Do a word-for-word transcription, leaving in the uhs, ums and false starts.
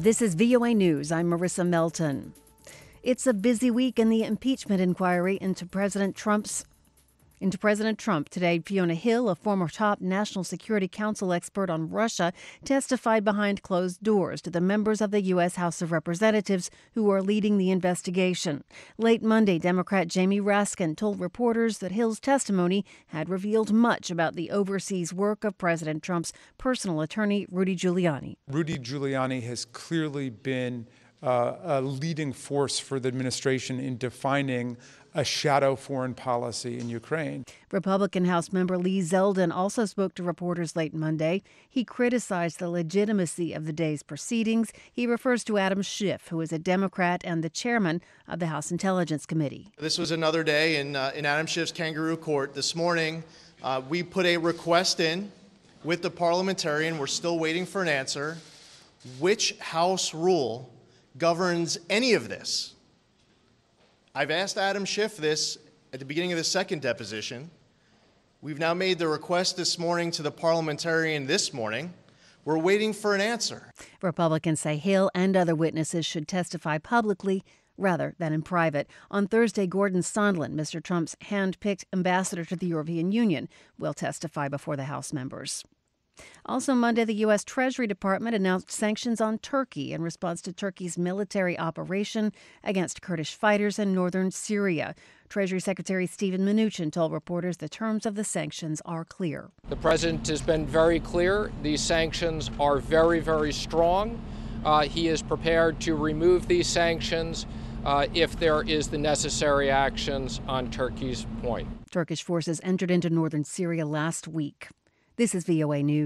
This is V O A News. I'm Marissa Melton. It's a busy week in the impeachment inquiry into President Trump's into President Trump. Today, Fiona Hill, a former top National Security Council expert on Russia, testified behind closed doors to the members of the U S House of Representatives who are leading the investigation. Late Monday, Democrat Jamie Raskin told reporters that Hill's testimony had revealed much about the overseas work of President Trump's personal attorney, Rudy Giuliani. Rudy Giuliani has clearly been uh, a leading force for the administration in defining a shadow foreign policy in Ukraine. Republican House member Lee Zeldin also spoke to reporters late Monday. He criticized the legitimacy of the day's proceedings. He refers to Adam Schiff, who is a Democrat and the chairman of the House Intelligence Committee. This was another day in, uh, in Adam Schiff's kangaroo court. This morning, uh, we put a request in with the parliamentarian. We're still waiting for an answer. Which House rule governs any of this? I've asked Adam Schiff this at the beginning of the second deposition. We've now made the request this morning to the parliamentarian this morning. We're waiting for an answer. Republicans say Hill and other witnesses should testify publicly rather than in private. On Thursday, Gordon Sondland, Mister Trump's hand-picked ambassador to the European Union, will testify before the House members. Also Monday, the U S. Treasury Department announced sanctions on Turkey in response to Turkey's military operation against Kurdish fighters in northern Syria. Treasury Secretary Steven Mnuchin told reporters the terms of the sanctions are clear. The president has been very clear. These sanctions are very, very strong. Uh, he is prepared to remove these sanctions uh, if there is the necessary actions on Turkey's point. Turkish forces entered into northern Syria last week. This is V O A News.